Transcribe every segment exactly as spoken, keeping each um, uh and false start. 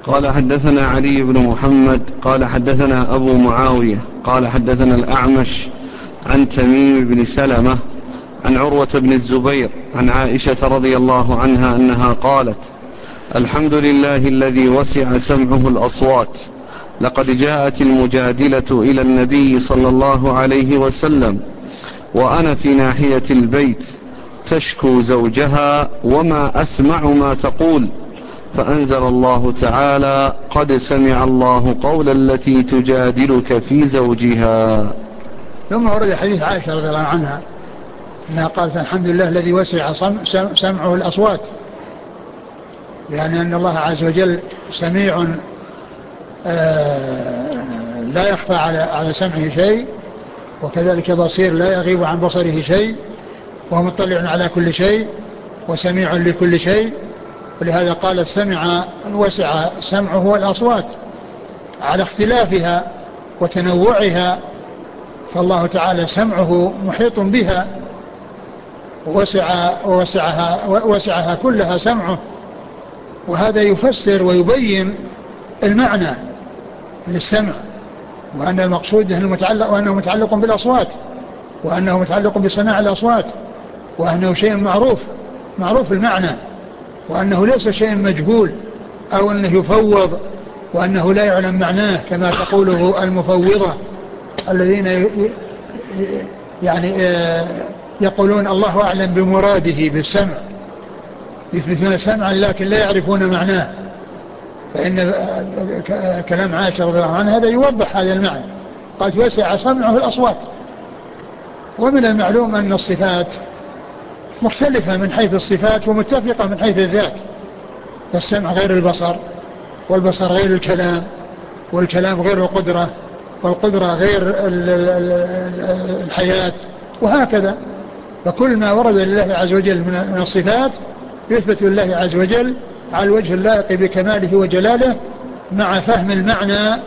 قال حدثنا علي بن محمد قال حدثنا أبو معاوية قال حدثنا الأعمش عن تميم بن سلمة عن عروة بن الزبير عن عائشة رضي الله عنها أنها قالت: الحمد لله الذي وسع سمعه الأصوات، لقد جاءت المجادلة إلى النبي صلى الله عليه وسلم وأنا في ناحية البيت تشكو زوجها وما أسمع ما تقول، فأنزل الله تعالى: قد سمع الله قول التي تجادلك في زوجها. ثم ورد حديث عائشة رضي الله عنها أنها قالت: الحمد لله الذي وسع سمعه الأصوات، يعني أن الله عز وجل سميع لا يخفى على على سمعه شيء، وكذلك بصير لا يغيب عن بصره شيء، ومطلع على كل شيء، وسميع لكل شيء. ولهذا قال السمع وسع سمعه الأصوات على اختلافها وتنوعها، فالله تعالى سمعه محيط بها ووسع ووسعها, ووسعها كلها سمعه. وهذا يفسر ويبين المعنى للسمع، وأن المقصود أنه متعلق, وأنه متعلق بالأصوات، وأنه متعلق بسماع الأصوات، وأنه شيء معروف معروف المعنى، وأنه ليس شيء مجهول أو أنه يفوض وأنه لا يعلم معناه كما تقوله المفوضة الذين يعني يقولون الله أعلم بمراده بالسمع، يثبتون سمعا لكن لا يعرفون معناه. فإن كلام عائشة رضي الله عنها هذا يوضح هذا المعنى، قد وسع سمعه الأصوات. ومن المعلوم أن الصفات مختلفة من حيث الصفات ومتفقة من حيث الذات، فالسمع غير البصر، والبصر غير الكلام، والكلام غير القدرة، والقدرة غير الحياة، وهكذا. فكل ما ورد لله عز وجل من الصفات يثبت لله عز وجل على الوجه اللائق بكماله وجلاله، مع فهم المعنى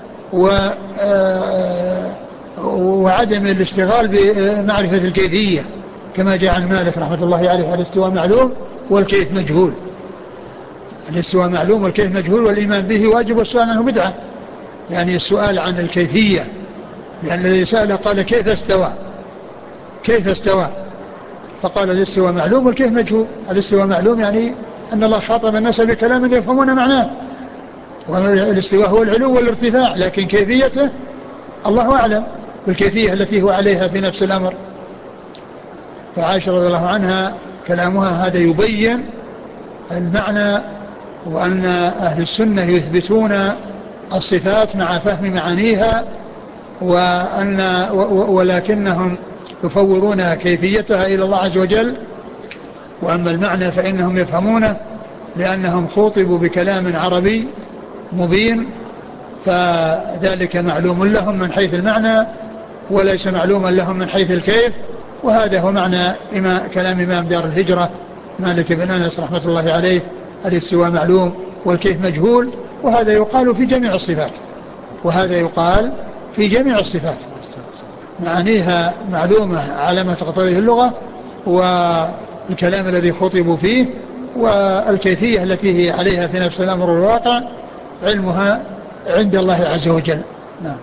وعدم الاشتغال بمعرفة الكيفية، كما جاء عن مالك رحمة الله عليه: الاستواء معلوم والكيف مجهول. الاستواء معلوم والكيف مجهول، والإيمان به واجب والسؤال عنه بدعة. يعني السؤال عن الكيفية، لأن يعني الذي سأل قال: كيف استوى؟ كيف استوى؟ فقال: الاستواء معلوم والكيف مجهول. الاستواء معلوم يعني أن الله خاطب الناس بكلام يفهمون معناه، والاستواء هو العلو والارتفاع، لكن كيفيته الله أعلم بالكيفية التي هو عليها في نفس الأمر. فعائشة رضي الله عنها كلامها هذا يبين المعنى، وأن أهل السنة يثبتون الصفات مع فهم معانيها، وأن ولكنهم يفوضون كيفيتها إلى الله عز وجل. وأما المعنى فإنهم يفهمونه، لأنهم خوطبوا بكلام عربي مبين، فذلك معلوم لهم من حيث المعنى وليس معلوما لهم من حيث الكيف. وهذا هو معنى إمام كلام إمام دار الهجرة مالك بن أنس رحمة الله عليه: الاستواء معلوم والكيف مجهول. وهذا يقال في جميع الصفات، وهذا يقال في جميع الصفات، معانيها معلومة على ما تقتضيه اللغة والكلام الذي خطبوا فيه، والكيفية التي هي عليها في نفس الأمر والواقع علمها عند الله عز وجل. نعم.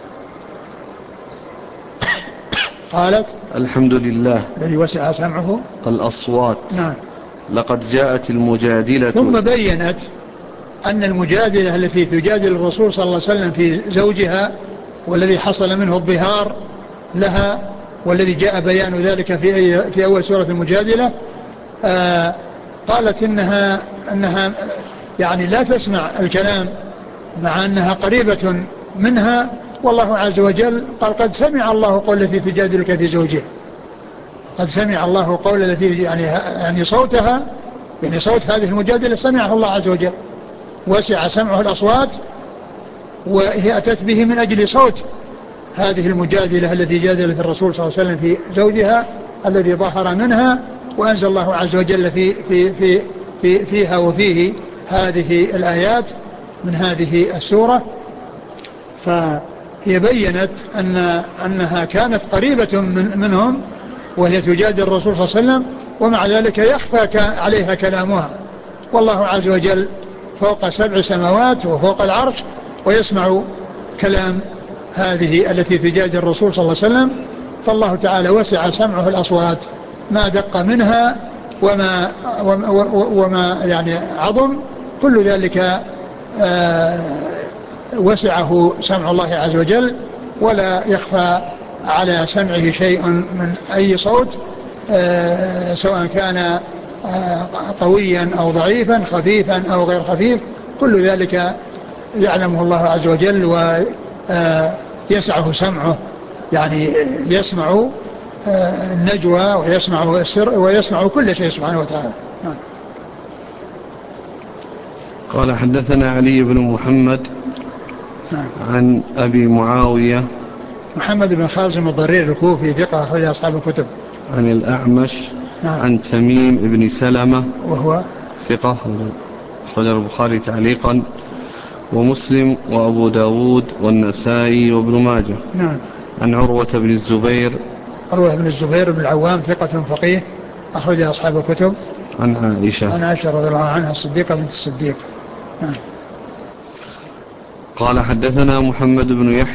قالت: الحمد لله الذي وسع سمعه الأصوات. نعم. لقد جاءت المجادلة. ثم بينت أن المجادلة التي تجادل الرسول صلى الله عليه وسلم في زوجها، والذي حصل منه الظهار لها، والذي جاء بيان ذلك في في أول سورة المجادلة، آه قالت إنها أنها يعني لا تسمع الكلام مع أنها قريبة منها، والله عز وجل قال: قد سمع الله قول التي تجادلك في زوجها. قد سمع الله قول التي يعني يعني صوتها، يعني صوت هذه المجادلة سمعه الله عز وجل، وسع سمعه الأصوات، وهي أتت به من أجل صوت هذه المجادلة التي جادلت الرسول صلى الله عليه وسلم في زوجها الذي ظهر منها، وأنزل الله عز وجل في في في في فيها وفيه هذه الآيات من هذه السورة. فهي بيّنت أن أنها كانت قريبة من منهم وهي تجادل الرسول صلى الله عليه وسلم، ومع ذلك يخفى عليها كلامها، والله عز وجل فوق سبع سماوات وفوق العرش ويسمع كلام هذه التي تجادل الرسول صلى الله عليه وسلم. فالله تعالى وسع سمعه الأصوات ما دق منها وما, وما, وما يعني عظم، كل ذلك وسعه سمع الله عز وجل، ولا يخفى على سمعه شيء من أي صوت سواء كان قويا أو ضعيفا، خفيفا أو غير خفيف، كل ذلك يعلمه الله عز وجل ويسعه سمعه، يعني يسمع النجوى ويسمع السر ويسمع كل شيء سبحانه وتعالى. قال حدثنا علي بن محمد عن أبي معاوية محمد بن خازم الضرير الكوفي ثقة أخرج أصحاب الكتب. عن الأعمش نعم. عن تميم بن سلمة وهو ثقة أخرج البخاري تعليقا ومسلم وأبو داود والنسائي وابن ماجه. نعم. عن عروة بن الزبير عروة بن الزبير بن العوام ثقة فقيه أخرج أصحاب الكتب. عن عائشة عن عائشة رضي الله عنها الصديقة بنت الصديق. نعم. قال حدثنا محمد بن يحيى